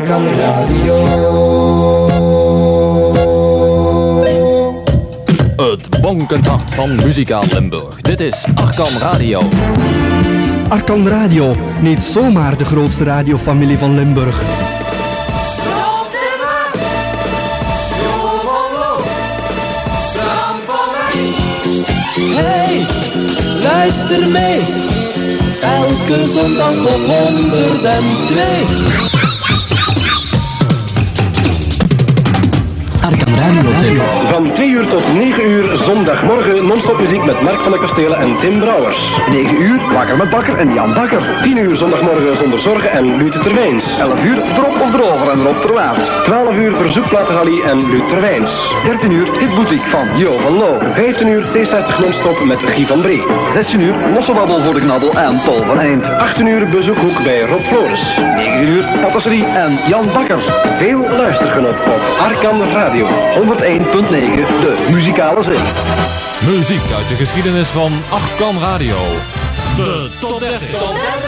Arkan Radio. Het bonkend hart van muzikaal Limburg. Dit is Arkan Radio. Arkan Radio, niet zomaar de grootste radiofamilie van Limburg. Hey, luister mee. Elke zondag op 102. Arkan Radio tip. Van 2 uur tot 9 uur zondagmorgen non-stop muziek met Mark van der Kastelen en Tim Brouwers. 9 uur Wakker met Bakker en Jan Bakker. 10 uur zondagmorgen zonder zorgen en Luut Terwijns. 11 uur Drop of Droger en Rob Terwaard. 12 uur verzoekplatenrally en Luut Terwijns. 13 uur Hitboutique van Jo van Loo. 15 uur C60 non-stop met Guy van Bree. 16 uur Losse Babbel voor de Knabbel en Paul van Eind. 18 uur bezoekhoek bij Rob Flores. 9 uur Patisserie en Jan Bakker. Veel luistergenot op Arkan Radio. 101.9, de muzikale zin. Muziek uit de geschiedenis van Arkan Radio. De Top 30.